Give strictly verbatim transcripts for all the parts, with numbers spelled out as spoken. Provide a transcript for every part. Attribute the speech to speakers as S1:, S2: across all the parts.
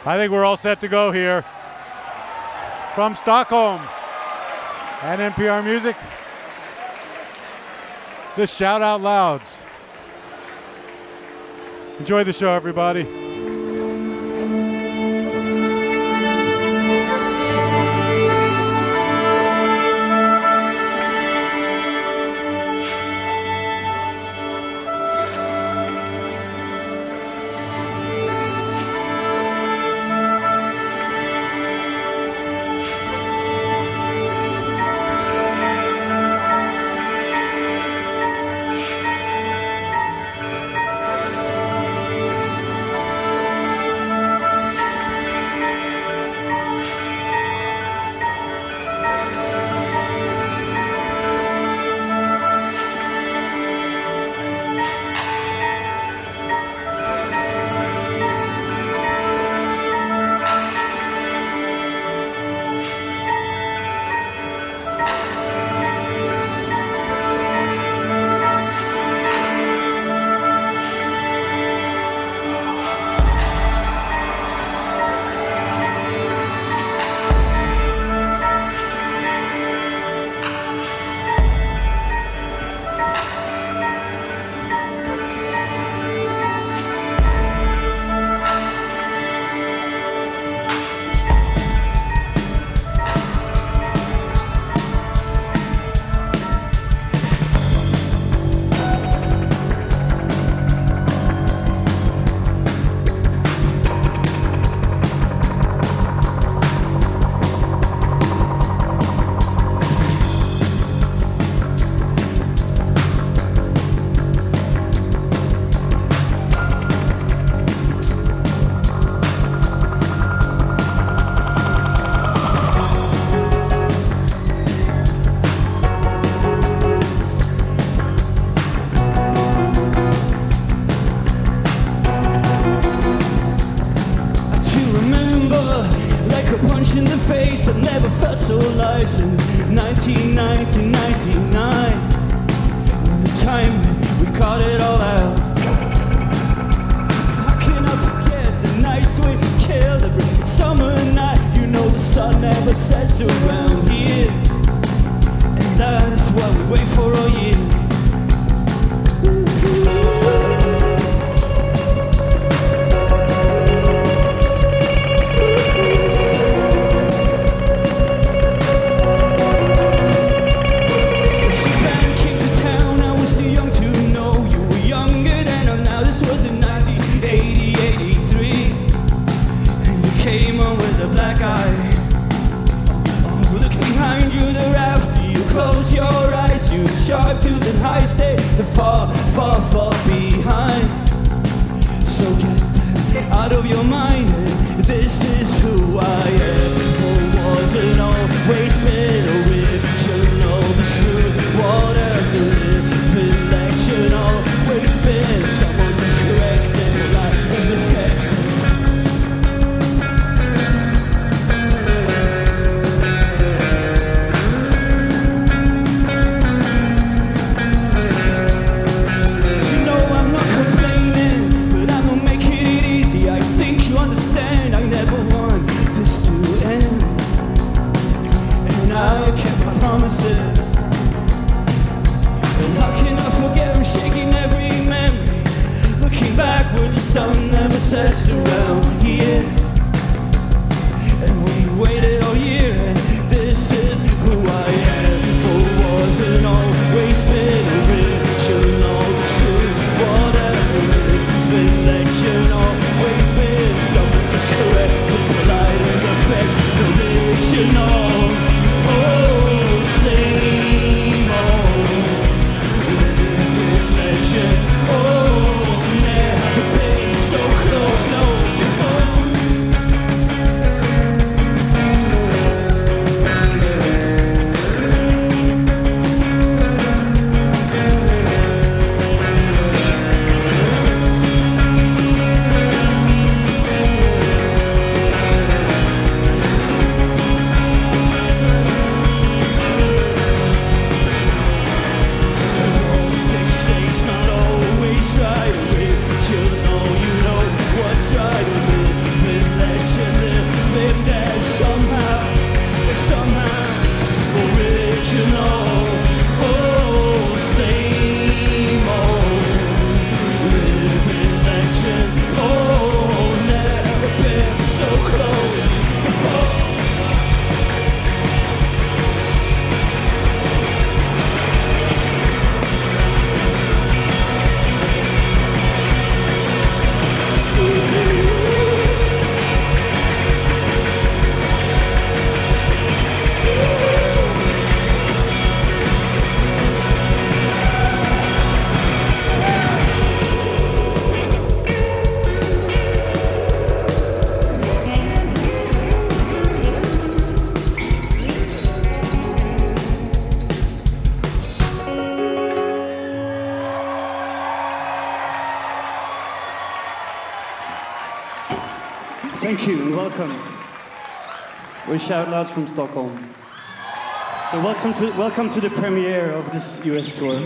S1: I think we're all set to go here. From Stockholm and N P R Music, the Shout Out Louds. Enjoy the show, everybody.
S2: What's Thank you and welcome. We're Shout Louds from Stockholm. So welcome to welcome to the premiere of this U S tour.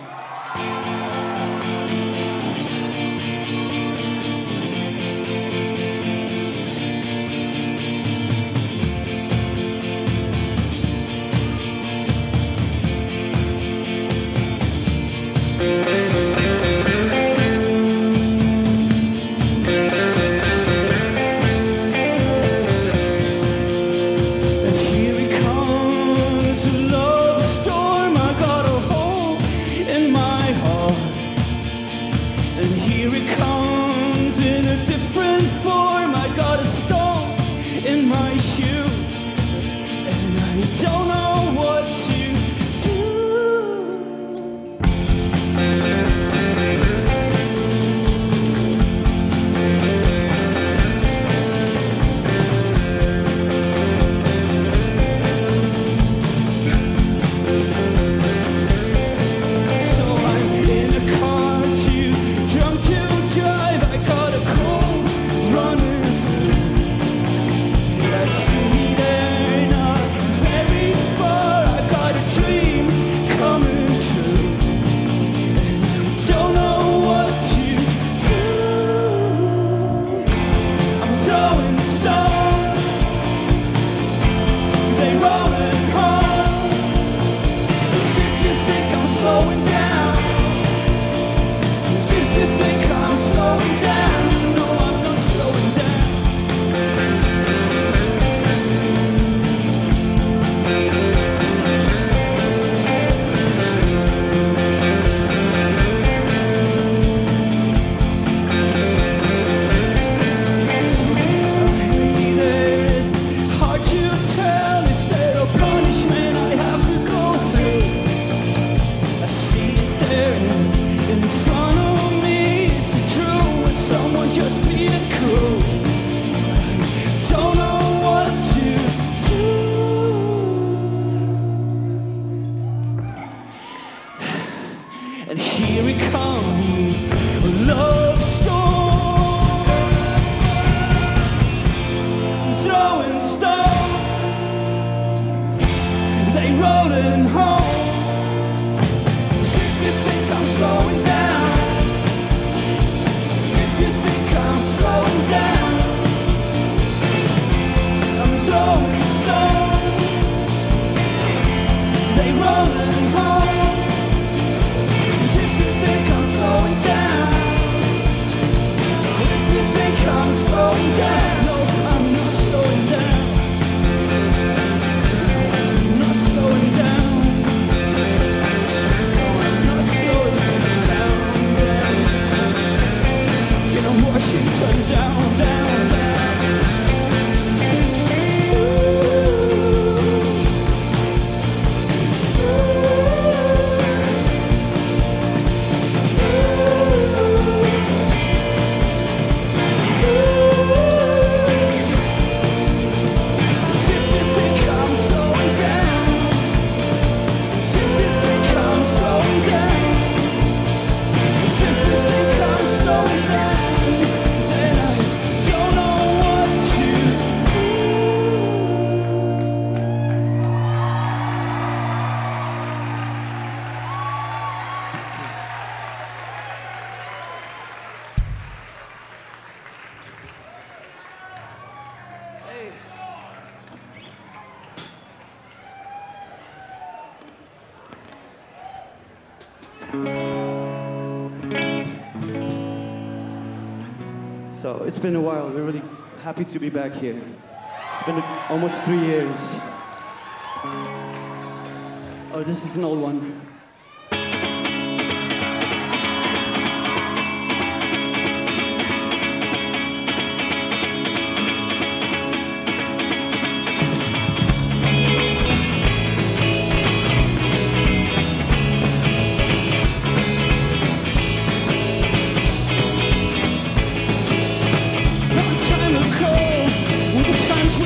S2: So it's been a while. We're really happy to be back here. It's been almost three years. Oh, this is an old one.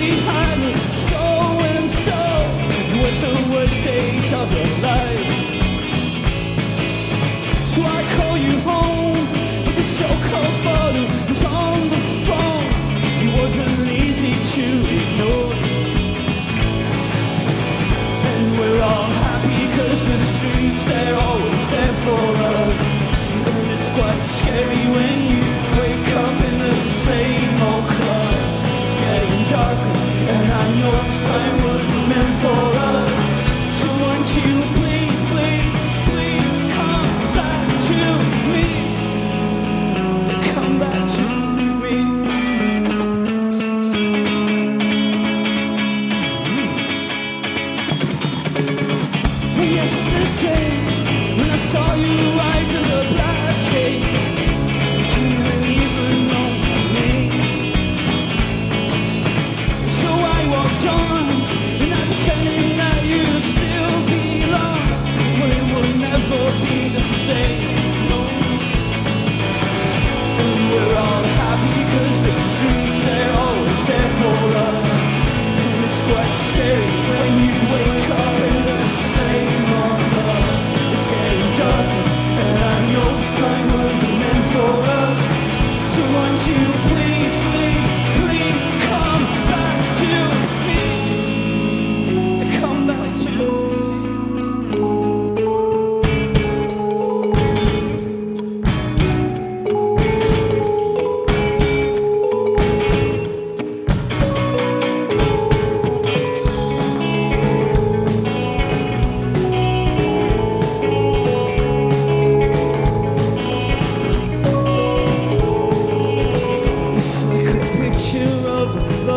S3: So and so was the worst days of your life.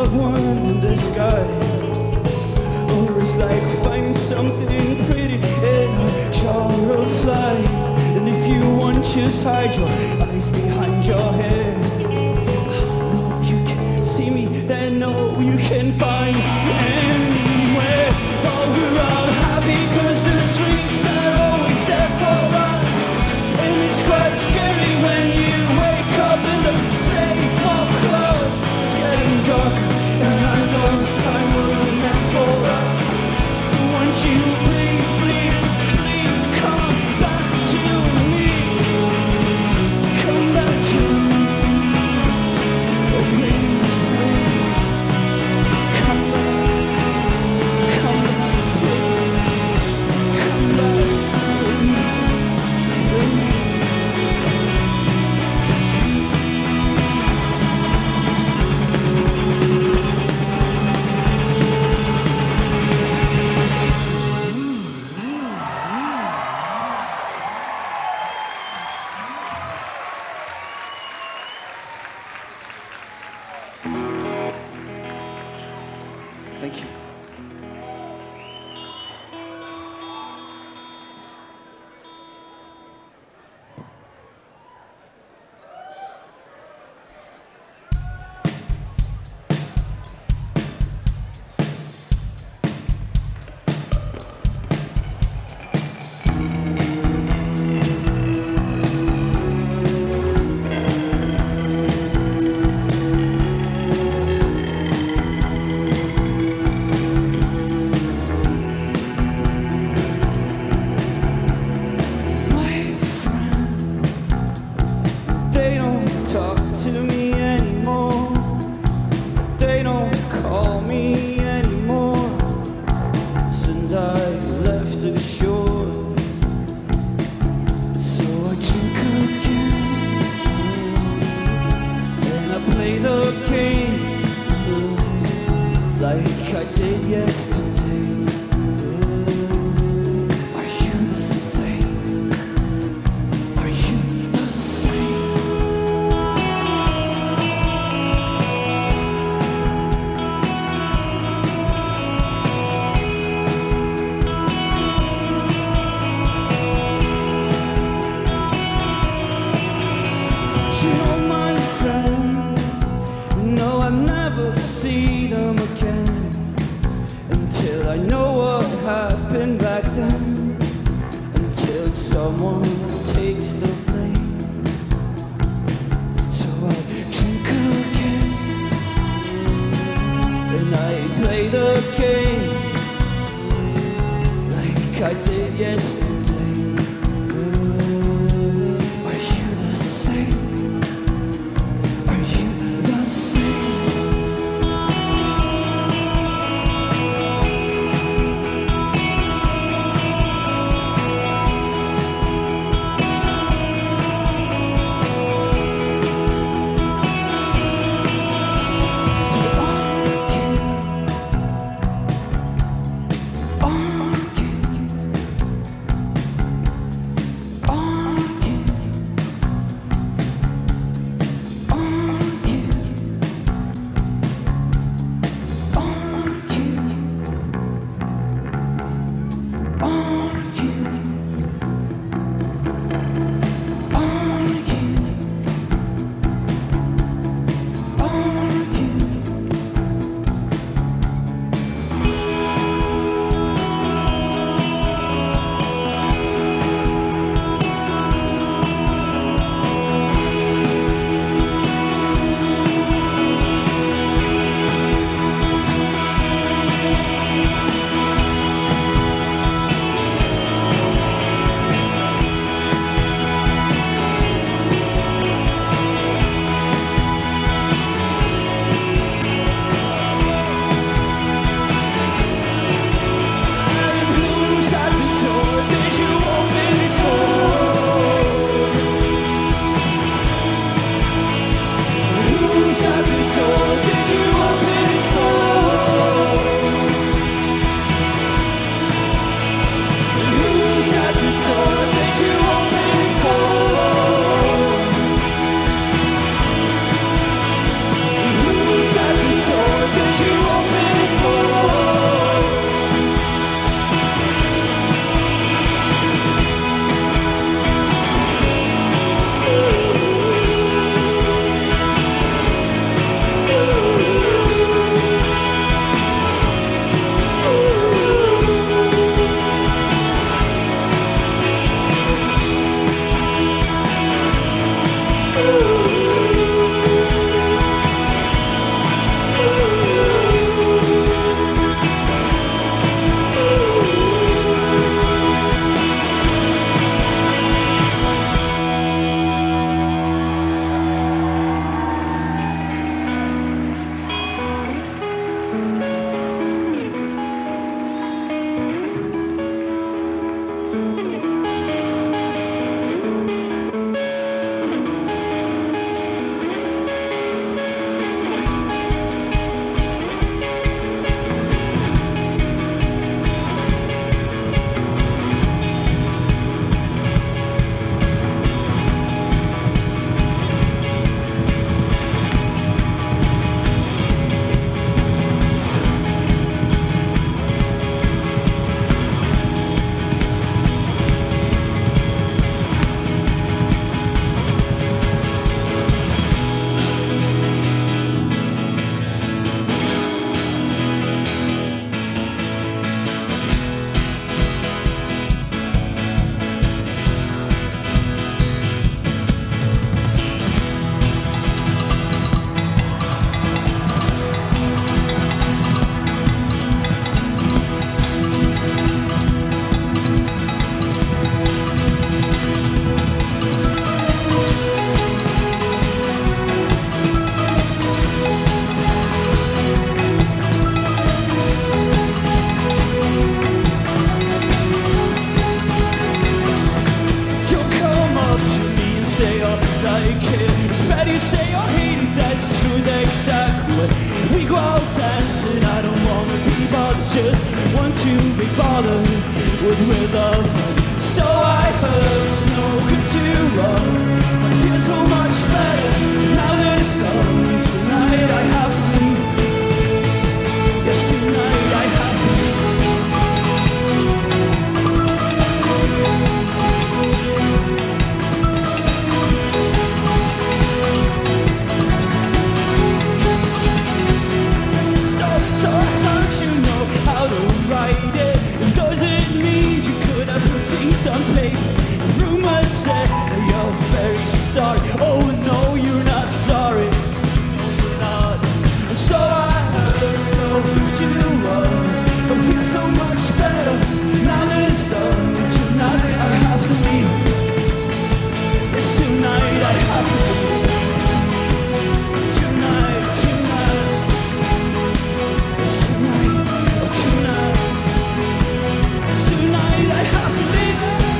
S2: loved one in the sky. Or it's like finding something pretty in a jar of light. And if you want, just hide your eyes behind your head. No, you can't see me, then no, you can find me anywhere. Oh, we're all happy cause the streets are always there for us. And it's quite scary when you wake up in the same old clothes. It's getting dark, and I know this time wasn't meant for us. So won't you please, please, please come back to me? Come back to me. Oh, please, please. Come back. Come back, please. Come back, please. Thank you. Like I did yesterday. Are you the same? Are you the same? You know my friends, no, I'll never see them again until I know what happened back then, until someone takes the blame. So I drink again and I play the game like I did yesterday. Are you the same? Are you the same? So are you? Are you? just want to be bothered with real love. So I heard it's no good to run. I feel so much better now that it's done. Tonight I have to leave. Yes, tonight I have to leave. So I heard you know how to write it. Does it mean you could have put things on paper? Rumors say that you're very sorry. Oh no, you're not sorry. You're not. So I heard so you run. I feel so much better now that it's done. Tonight I have to leave. It's tonight I have to leave. Tonight, tonight. It's tonight, oh tonight. It's tonight I have to leave.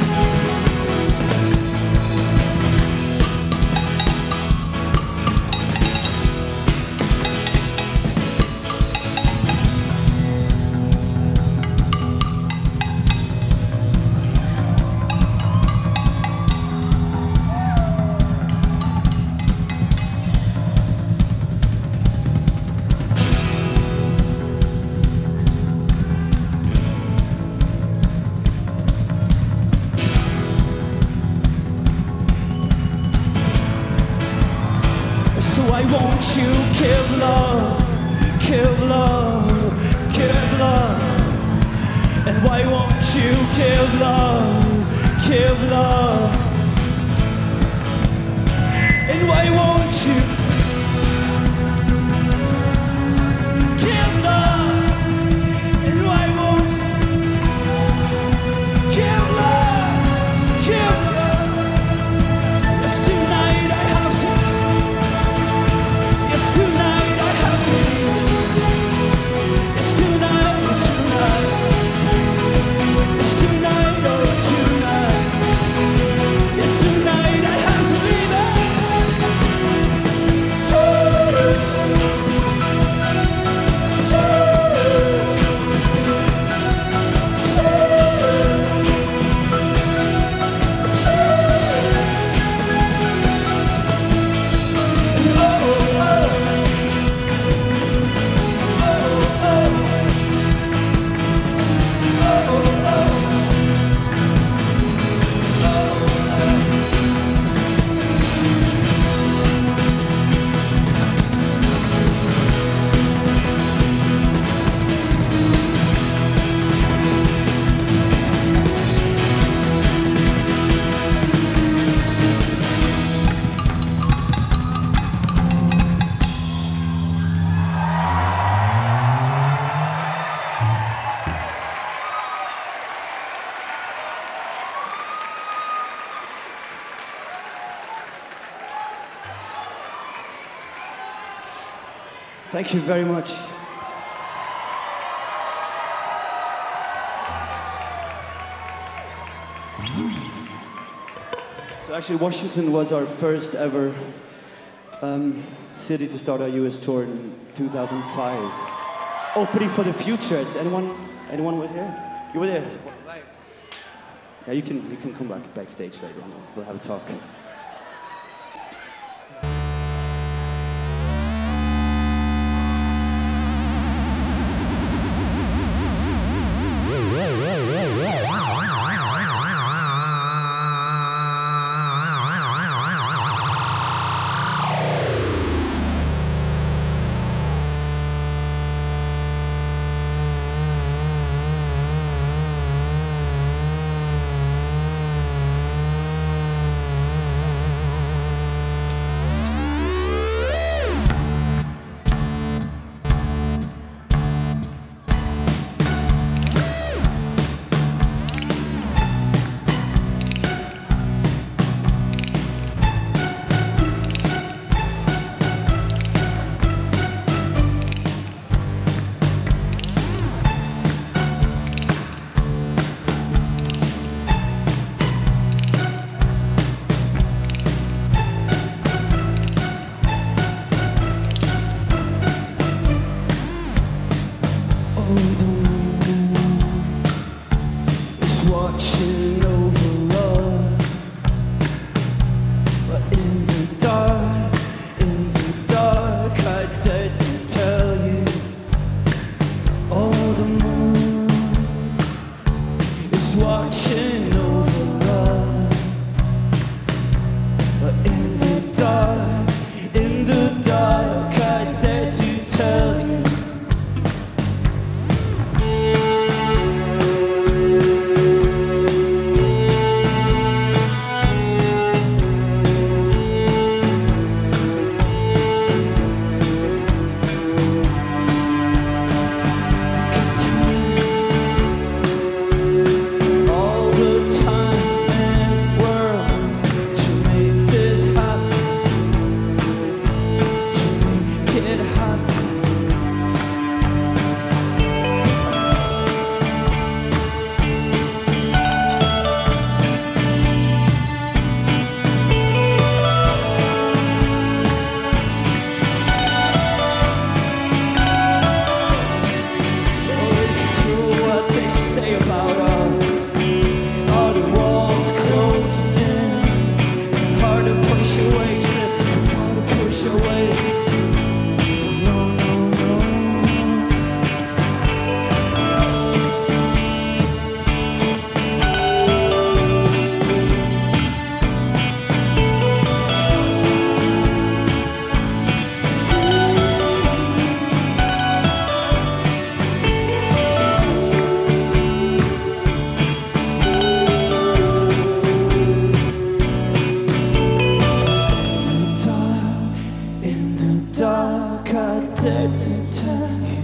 S2: So I want you, Kevlar, Kevlar, Kevlar. And why won't you, Kevlar, Kevlar? And why won't you, Kevlar? And why won't you, Kevlar, Kevlar? Yes, tonight I have to. Yes, tonight I have to leave. Yes, tonight, tonight. Yes, tonight, oh, tonight. Yes, tonight I have to leave. Thank you very much. So actually, Washington was our first ever um, city to start our U S tour in two thousand five. Opening for the Future. Is anyone, anyone was here? You were there. Yeah, you can you can come back backstage later. We'll, we'll have a talk. wanted to tell you.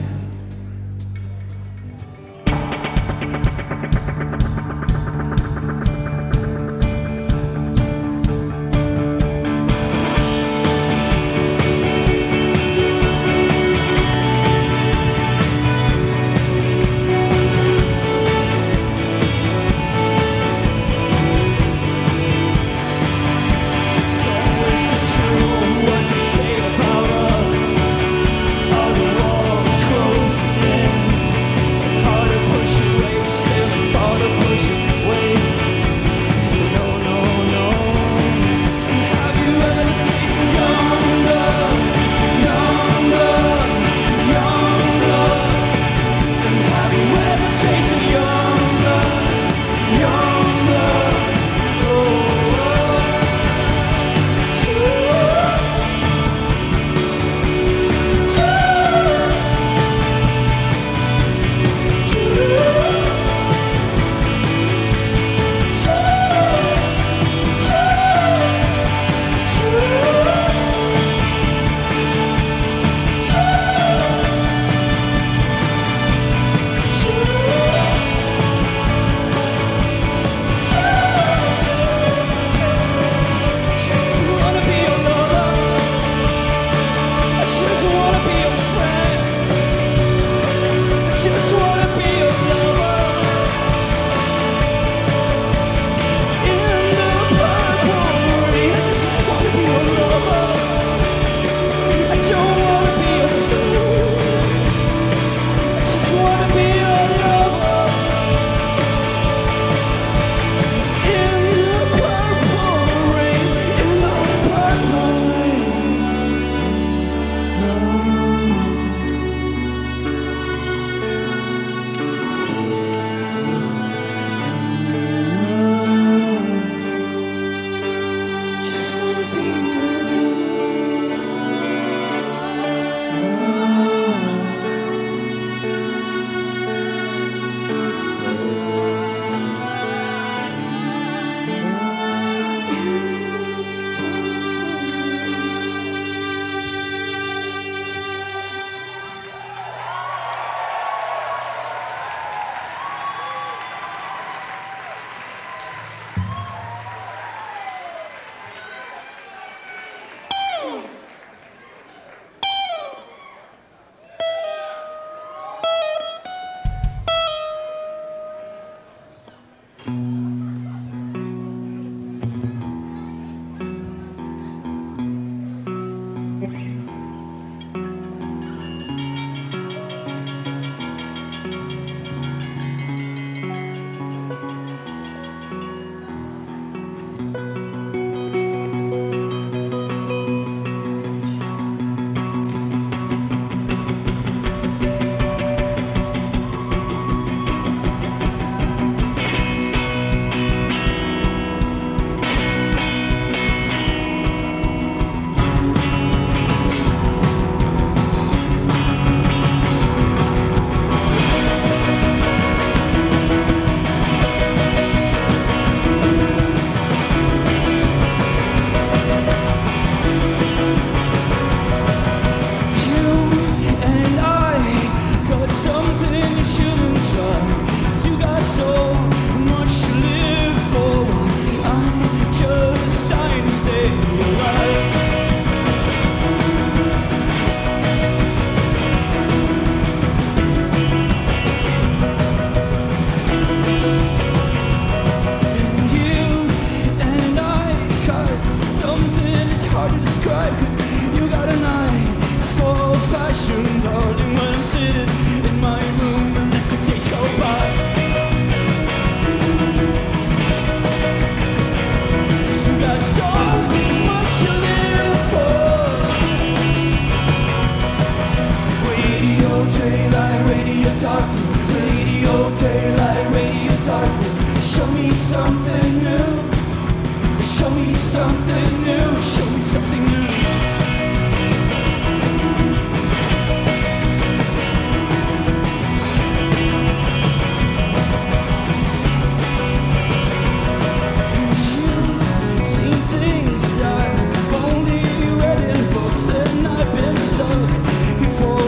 S3: Before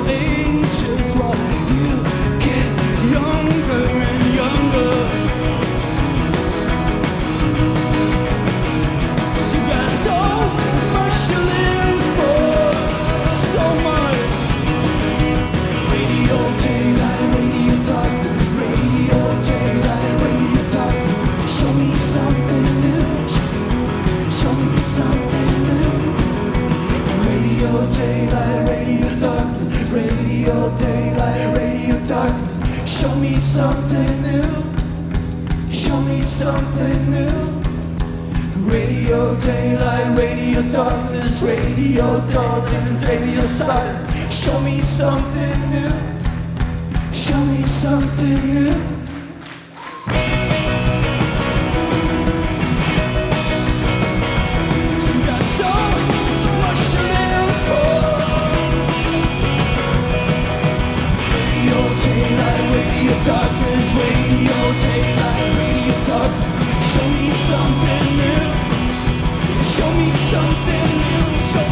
S2: something new. Show me something new. Radio daylight, radio darkness, radio darkness, radio silence. Show me something new. Show me something new. You got so much to live for. Radio daylight, radio darkness, radio daylight, radio darkness. Show me something new. Show me something new. Show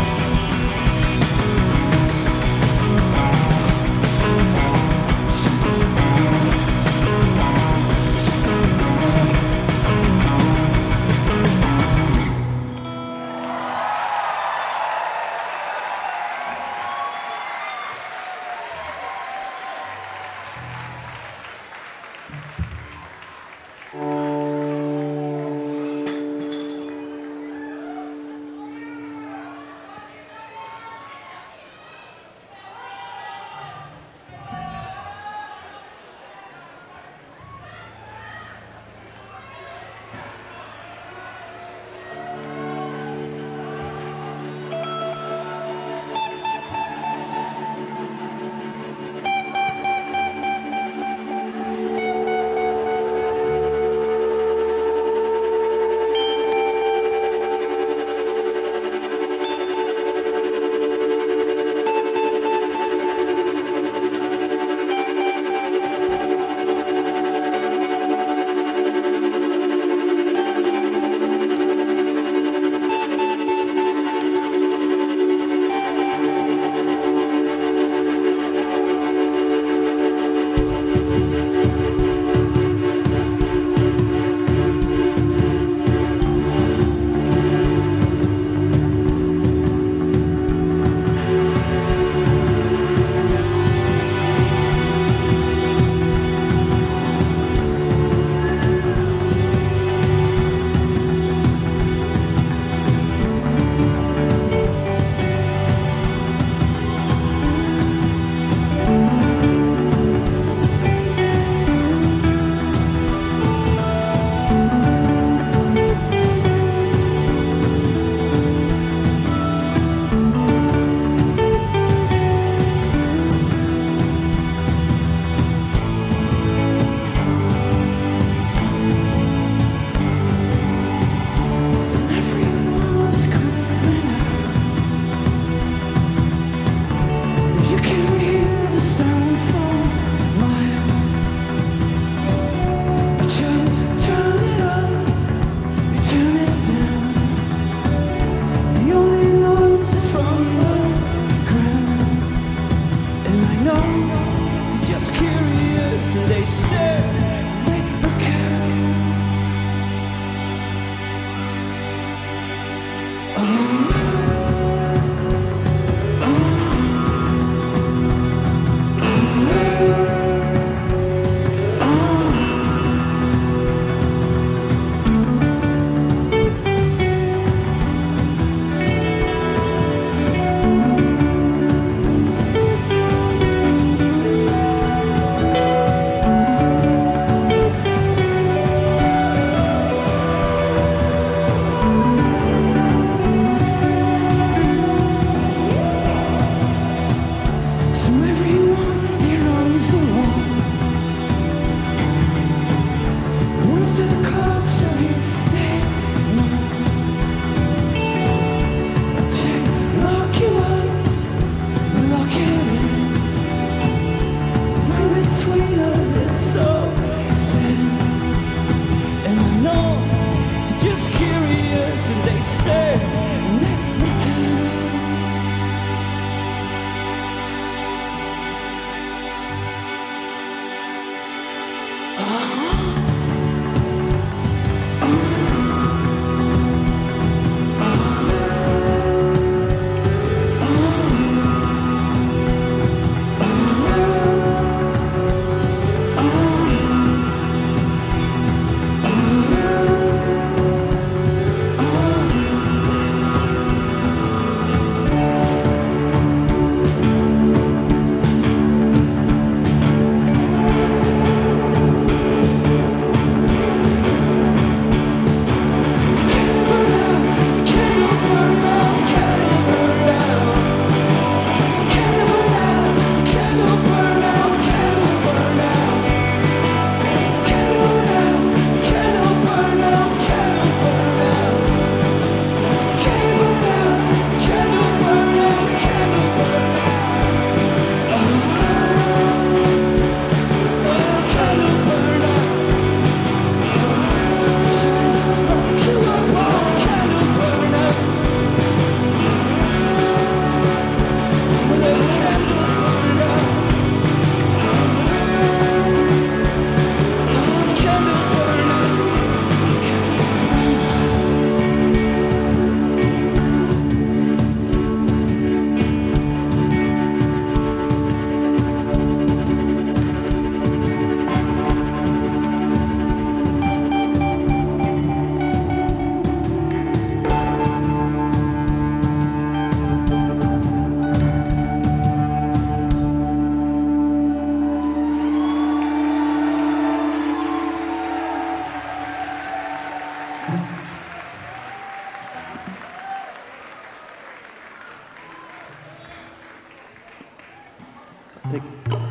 S2: Take.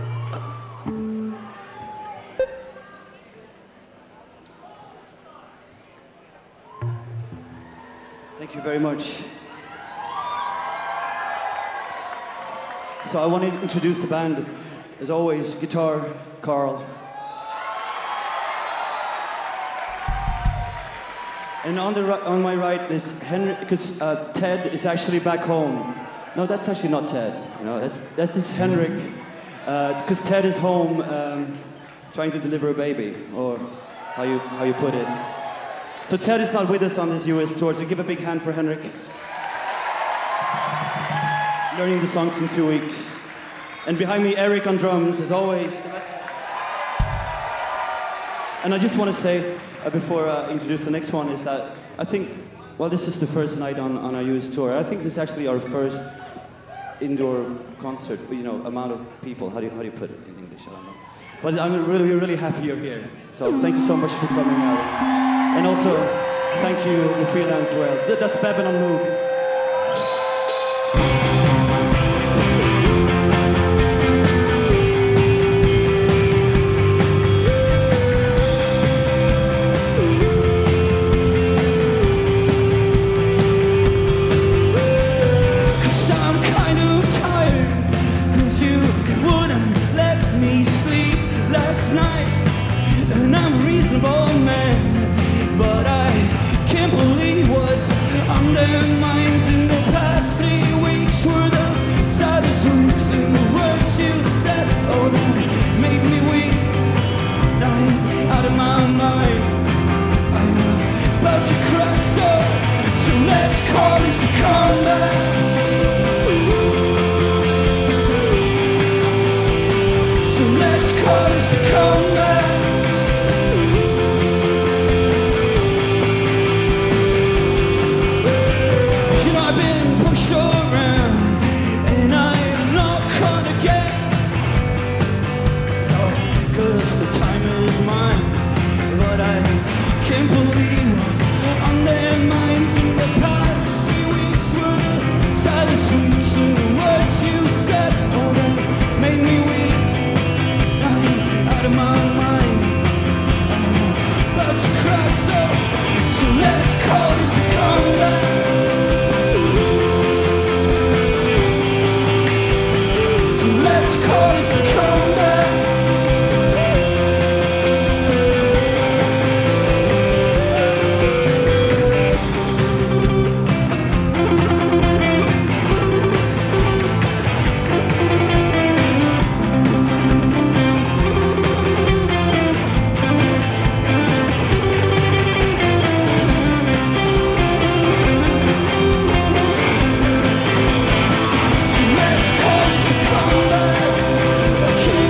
S2: Thank you very much. So I want to introduce the band. As always, guitar, Carl. And on the ri- on my right is Henry, because uh, Ted is actually back home. No, that's actually not Ted. You know, that's that's just Henrik, because uh, Ted is home um, trying to deliver a baby, or how you how you put it. So Ted is not with us on this U S tour. So give a big hand for Henrik. Learning the songs in two weeks. And behind me, Eric on drums, as always. And I just want to say, uh, before I uh, introduce the next one, is that I think, well, this is the first night on, on our U S tour. I think this is actually our first indoor concert, you know, amount of people. How do you, how do you put it in English? I don't know. But I'm really, really happy you're here. So thank you so much for coming out. And also, thank you, the Freelance Wales. That's Babylon Moog. I can't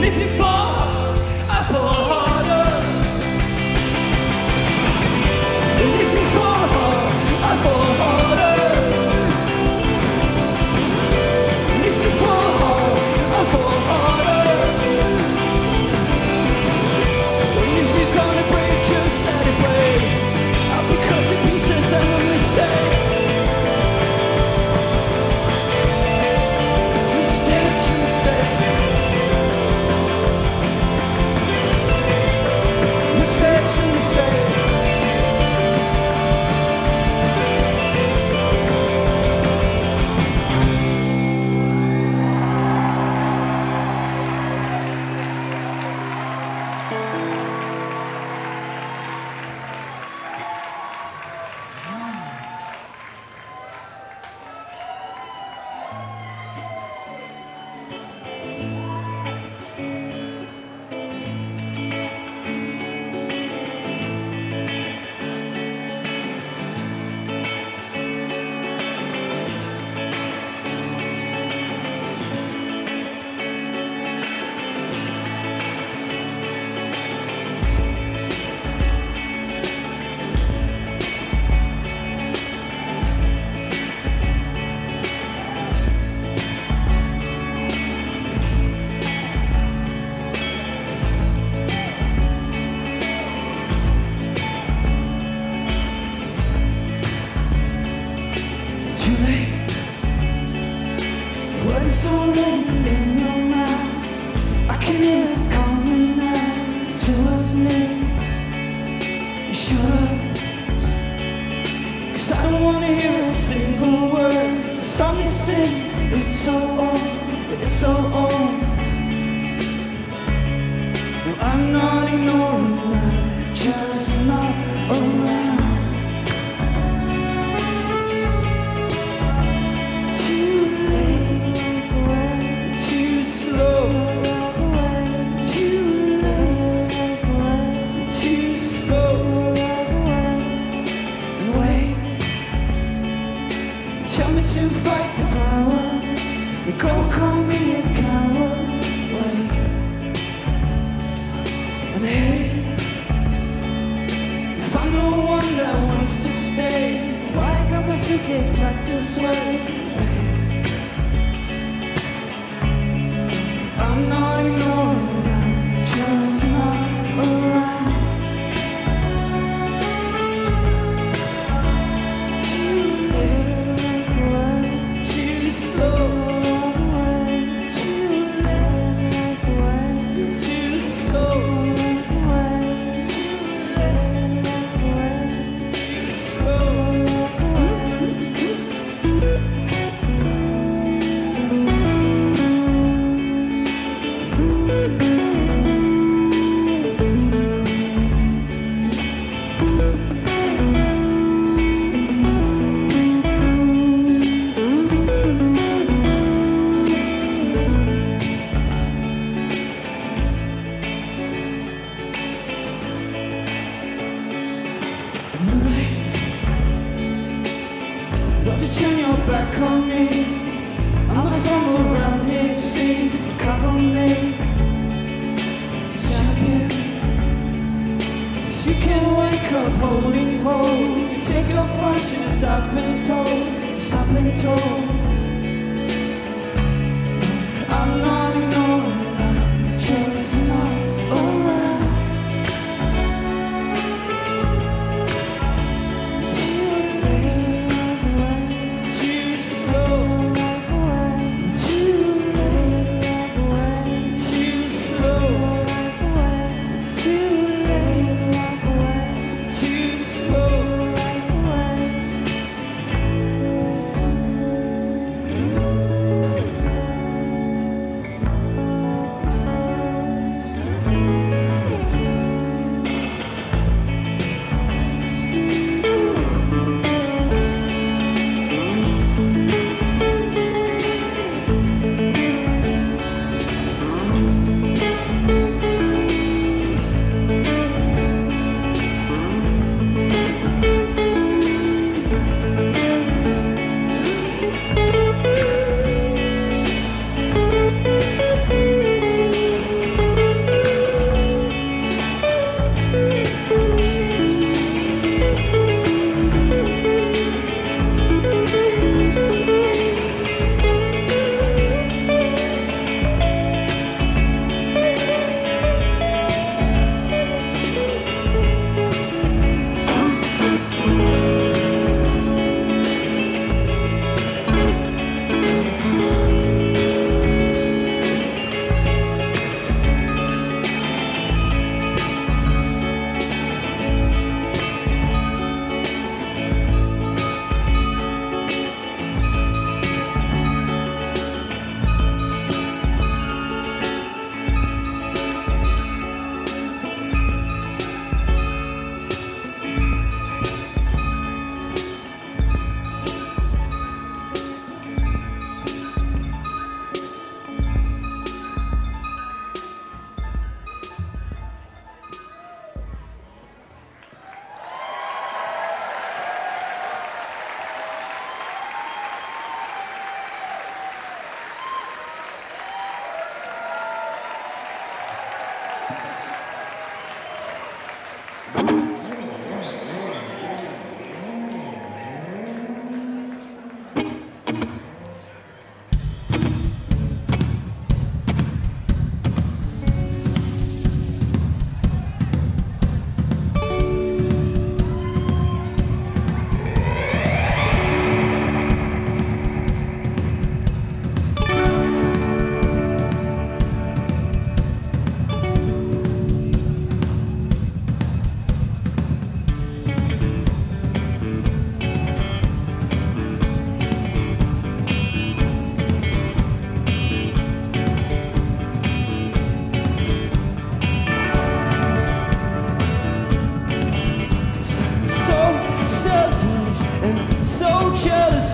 S2: if you fall, I fall harder. And if you fall, I fall harder. And if you fall, I fall harder. And if you're gonna break, just let it break. I'll be cut to pieces and a mistake.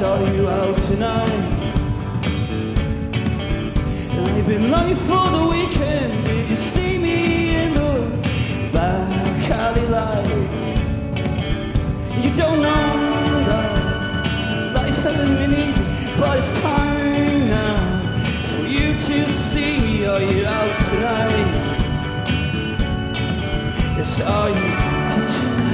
S2: saw you out tonight. And I've been longing for the weekend. Did you see me in the back alley lights? You don't know that life hasn't been easy, but it's time now for you to see me. Are you out tonight? Yes, are you out tonight?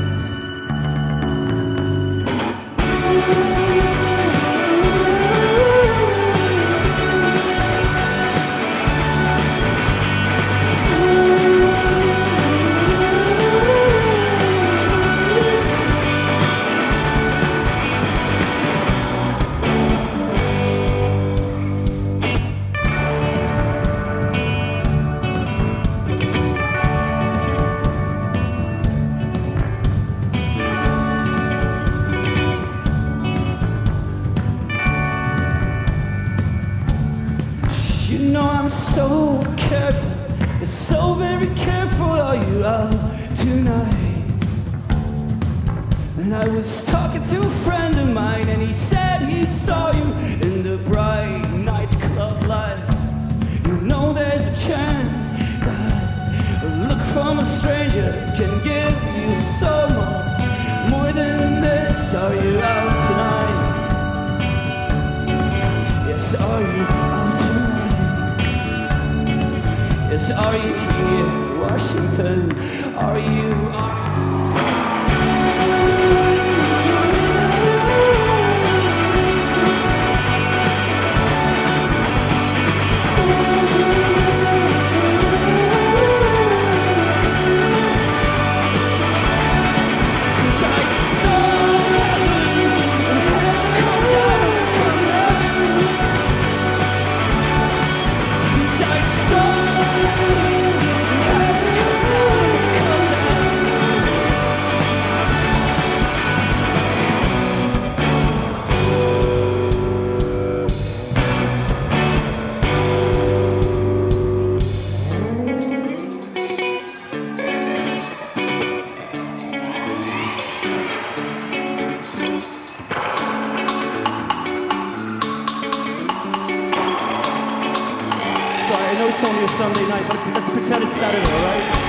S2: So careful, you're so very careful. Are you out tonight? And I was talking to a friend of mine, and he said he saw you in the bright nightclub lights. You know there's a chance that a look from a stranger can give you so much more than this. Are you out tonight? Yes, are you out tonight? Yes, are you here, Washington? Are you? Are it's only a Sunday night, but let's pretend it's Saturday, all right?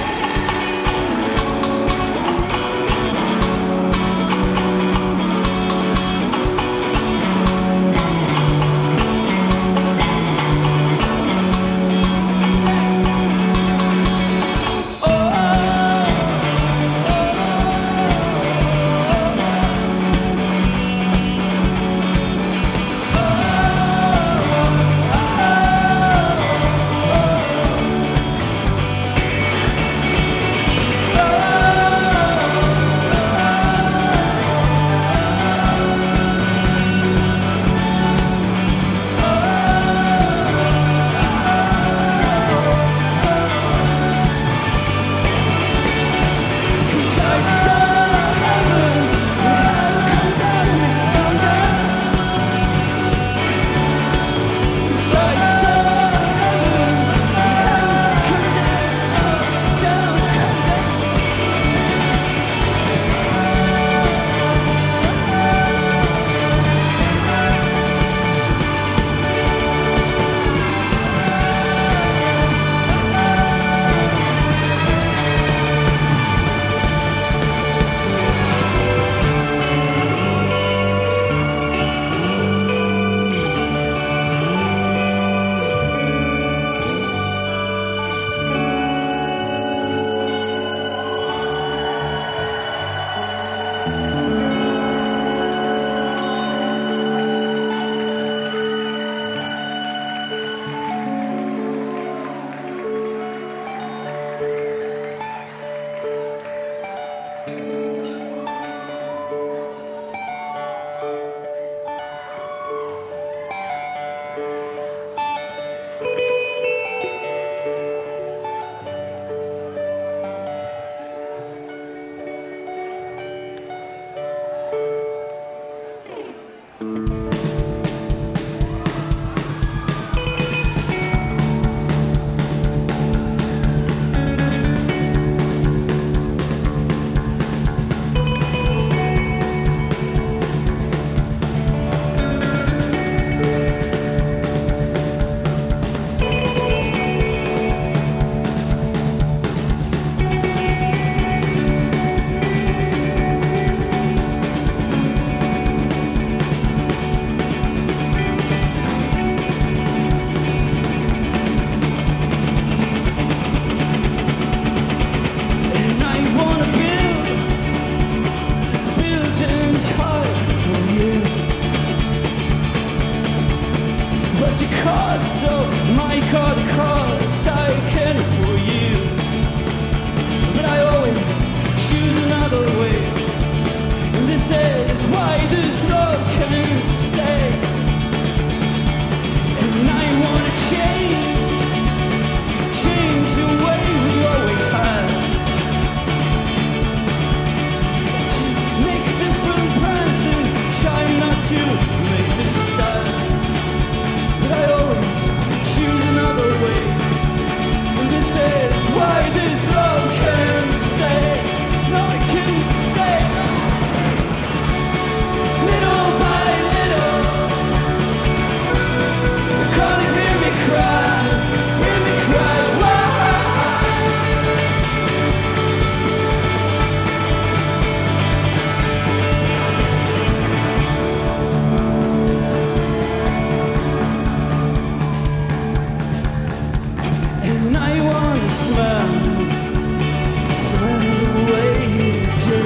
S2: And I wanna smell, smell the way you do,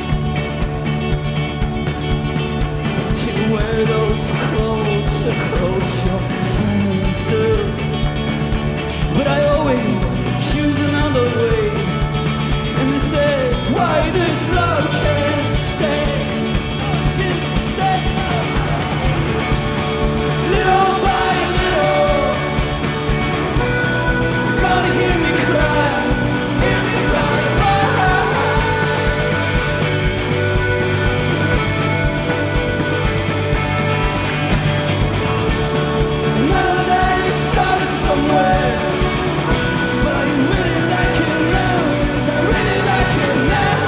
S2: to wear those clothes, the clothes your friends do. But I always choose another way, and this is why this love can't stay, can't stay. Little by little, gonna hear me cry, hear me cry. None of that started somewhere, but I really like it now. I really like it now.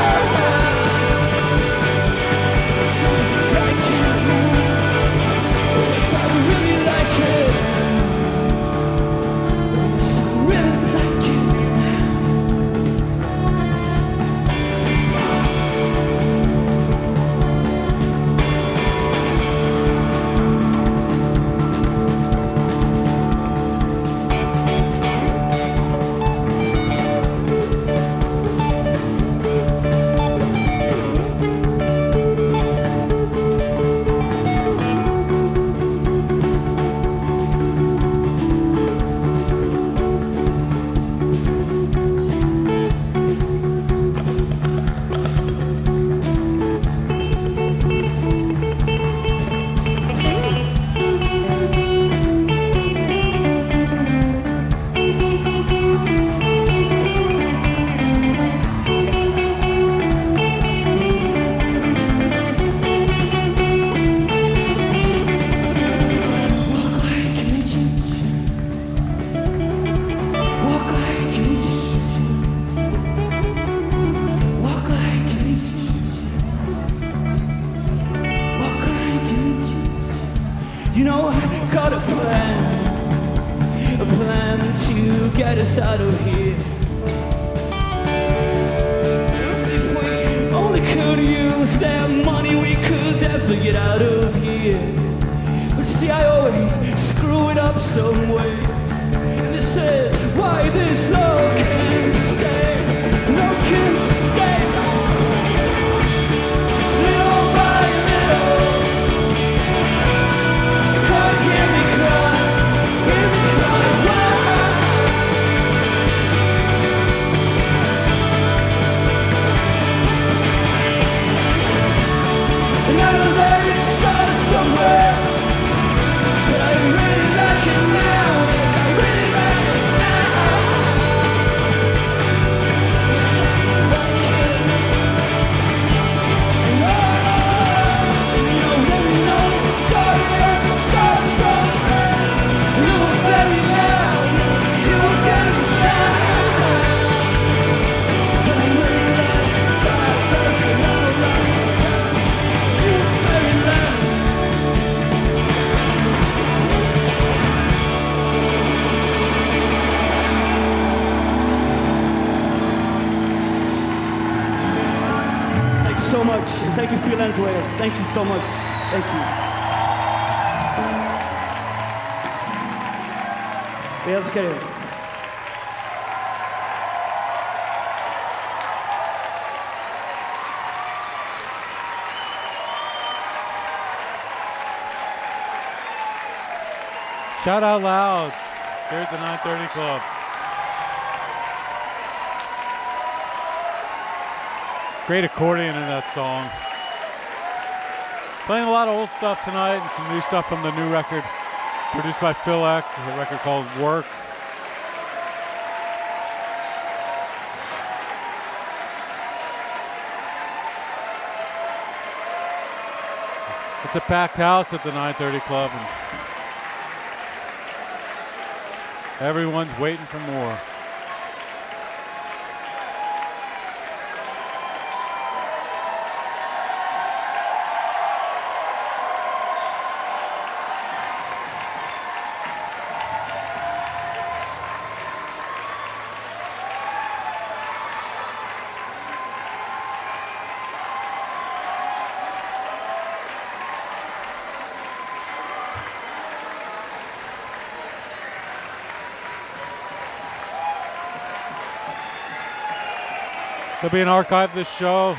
S2: Yes, I like it now. Yes, I really like it. Yes, I really like it now. Walk like an Egyptian. Walk like an Egyptian. Walk like an Egyptian. You know, I got a plan, a plan to get us out of here. If we only could use that money, we could never get out of here. But see, I always screw it up some way. And this is why this love can't stay. No, can't stay. Little by little, can't hear me cry, hear me cry. And I know that it started somewhere, but I really like it now. Yes, I really like it now. Yes, I like it. And oh, and you know, when we know it started, it started from there. And it was very loud, it was very loud. But I really like it, I like it, I like it. She was very loud. Thank you so much. And thank you, Freelance Wales. Thank you so much. Thank you. Yeah, let's get it.
S1: Shout out loud here at the nine thirty Club. Great accordion in that song. Playing a lot of old stuff tonight and some new stuff from the new record produced by Phil Ek, a record called Work. It's a packed house at the nine thirty Club, and everyone's waiting for more. There'll be an archive of this show.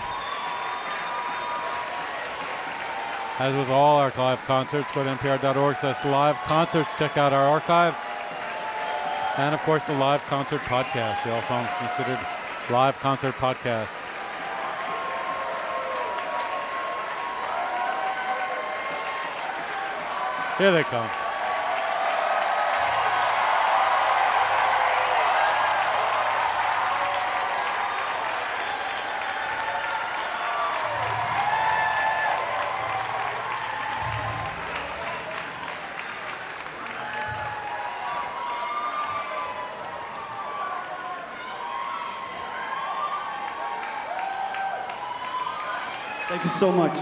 S1: As with all our live concerts, go to N P R dot org slash live concerts. Check out our archive. And of course, the live concert podcast. The All Songs Considered live concert podcast. Here they come.
S2: Thank you so much.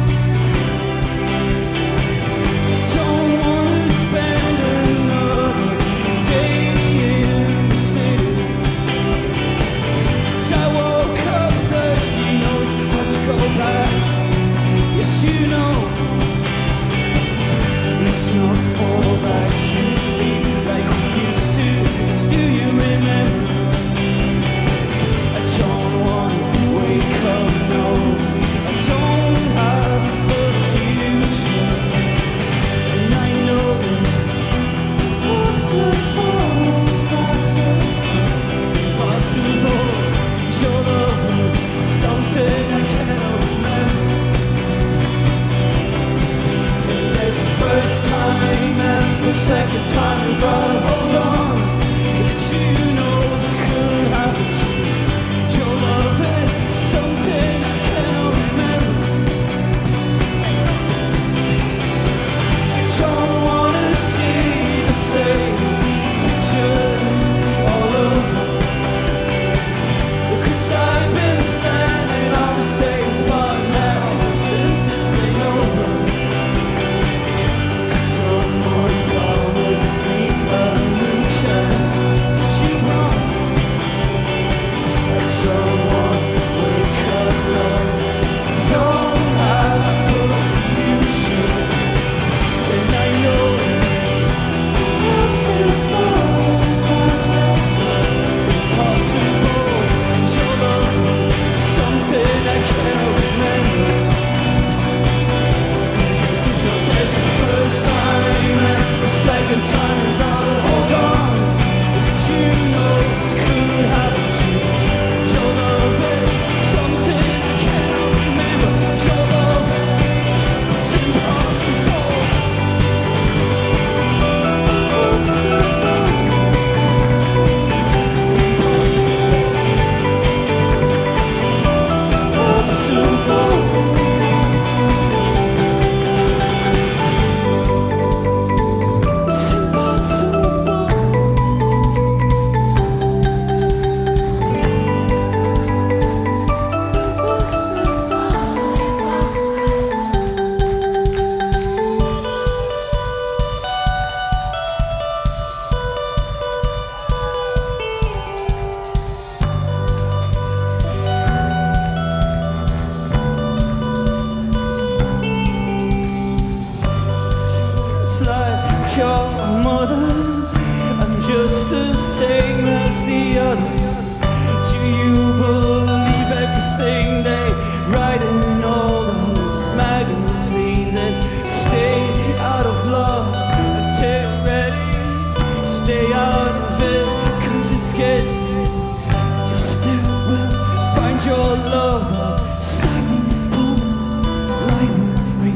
S3: Don't wanna spend another
S2: the other. Do you believe everything they write in all those magazines? And stay out of love until you're ready. Stay out of it, cause it scares you. You still will find your love. A silent boom, light will ring.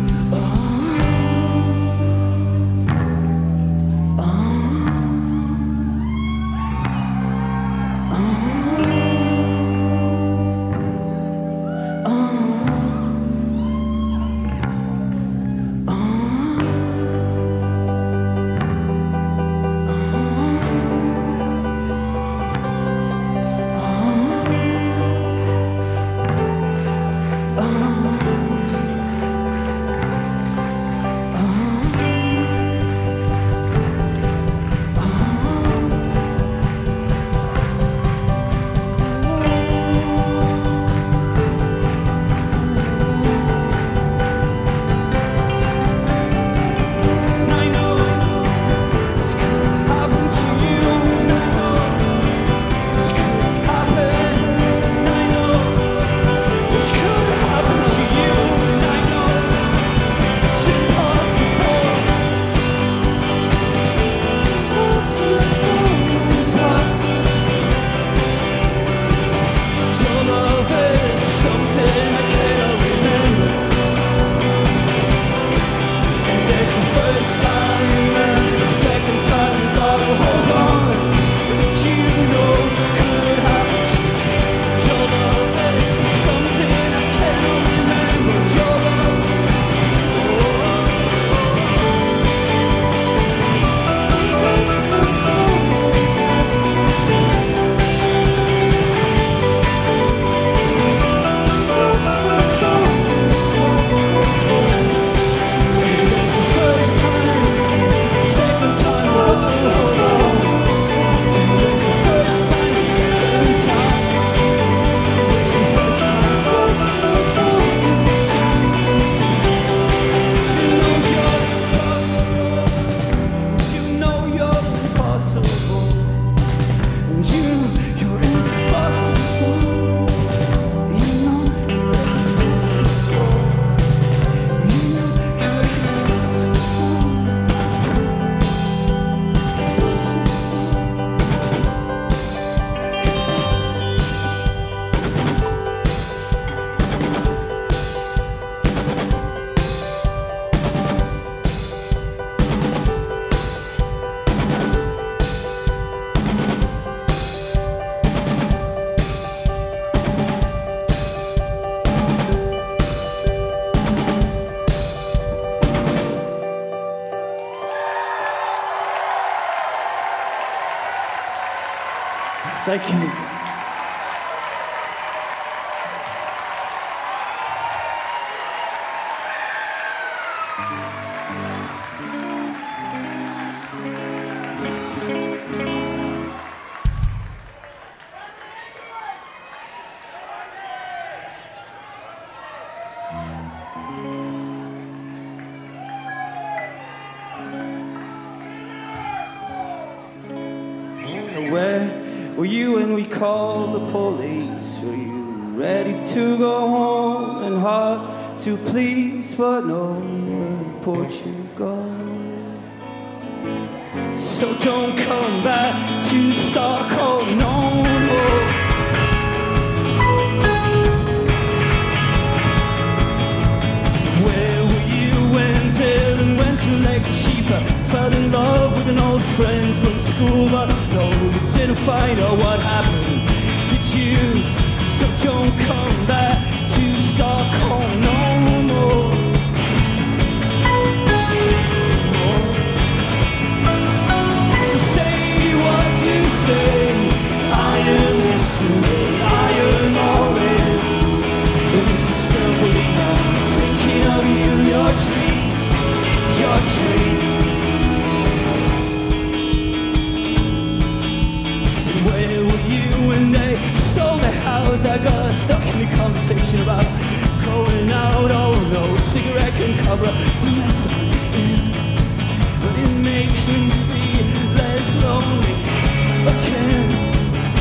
S2: Thank you. So where were you when we called the police? Were you ready to go home and hard to please? But no, you're in Portugal. So don't come back to Stockholm, no, no. Where were you when Dylan went to Lake Shiva? Fell in love with an old friend from school, but no, you didn't find out what happened, did you? So don't come back to Stockholm, no more. So say what you say, I am listening, I am all in. And this is still believe I'm thinking of you, your dream, your dream. Where were you when they sold the house? I got stuck in the conversation about going out. Oh no, cigarette can cover up the mess I'm in, but it makes me feel less lonely again.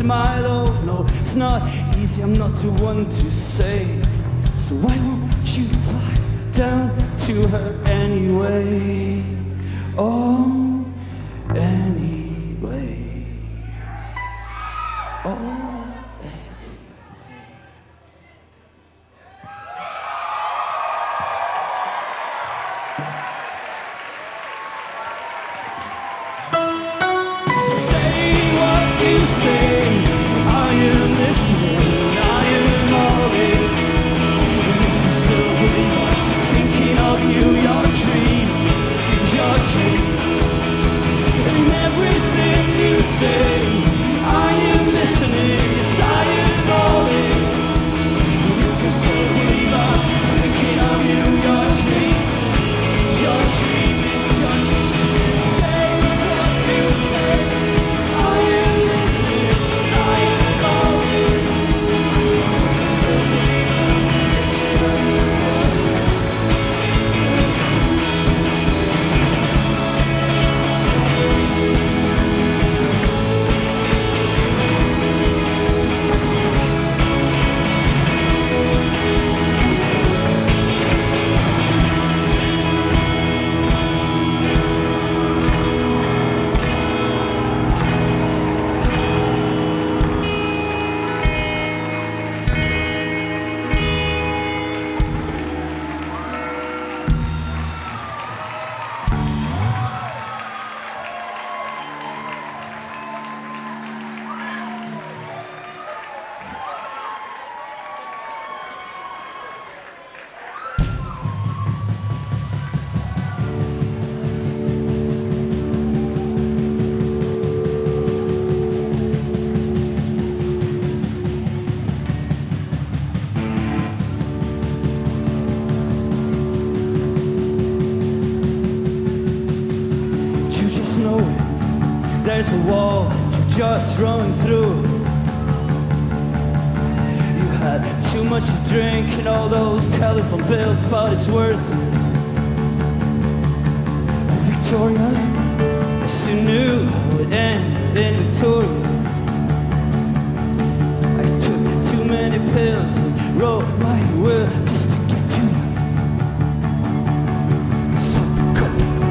S2: smile. Oh no, it's not easy, I'm not the one to say. So why won't you fly down to her anyway? Oh, anyway. Oh. There's a wall and you're just running through it. You had too much to drink and all those telephone bills, but it's worth it. Victoria, I soon knew how it ended in Victoria. I took too many pills and wrote my will just to get to you. So go.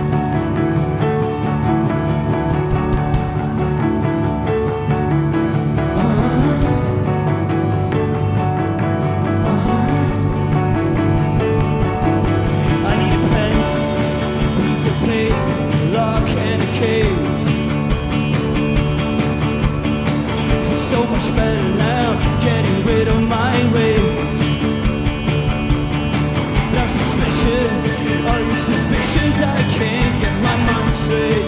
S2: Better now, getting rid of my rage. But I'm suspicious, are you suspicious? I can't get my mind straight.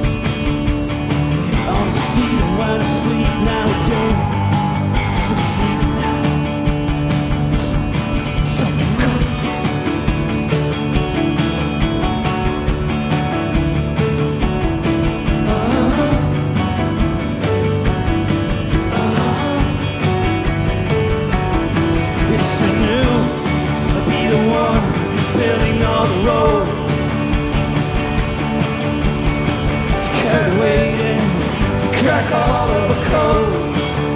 S2: I wanna see them when I sleep nowadays. So sleep now. So, so good. Building all the road to carry weight in, to crack all of the code.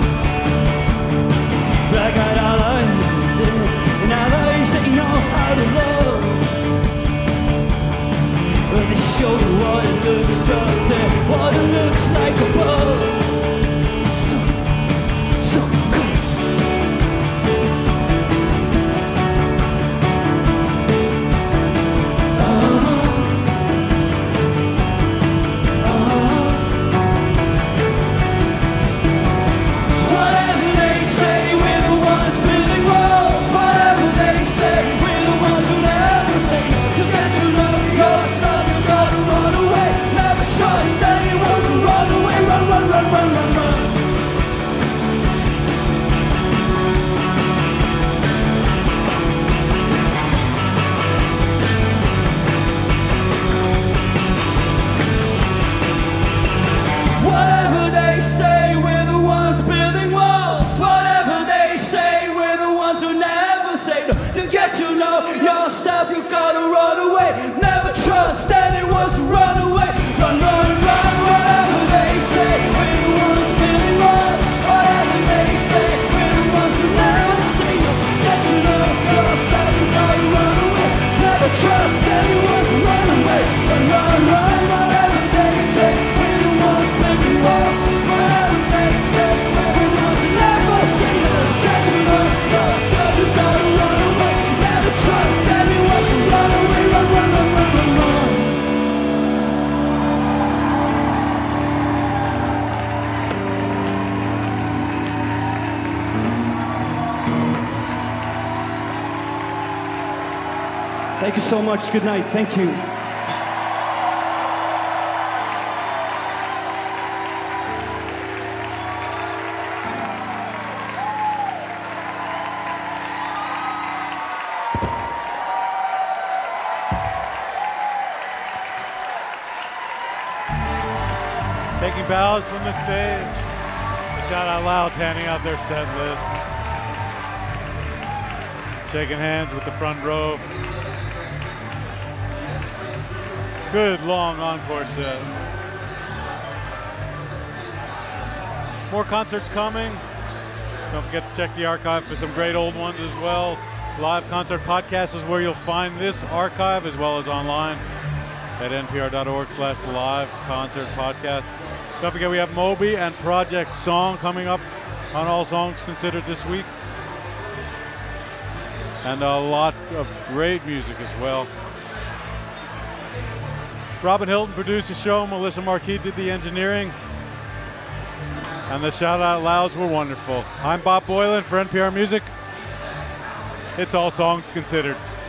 S2: Black-eyed allies and, and allies they know how to love. But they show you what it looks up there, what it looks like above. So, so good. You gotta run away, never trust anyone's run away. Run, run, run, whatever they say. We're the ones building walls. Thank you so much. Good night. Thank you.
S1: Taking bows from the stage. Shout Out Loud handing out their set list. Shaking hands with the front row. Good long encore set. More concerts coming. Don't forget to check the archive for some great old ones as well. Live Concert Podcast is where you'll find this archive as well as online at npr.org slash live concert podcast. Don't forget we have Moby and Project Song coming up on All Songs Considered this week. And a lot of great music as well. Robin Hilton produced the show. Melissa Marquis did the engineering. And the shout out louds were wonderful. I'm Bob Boylan for N P R Music. It's All Songs Considered.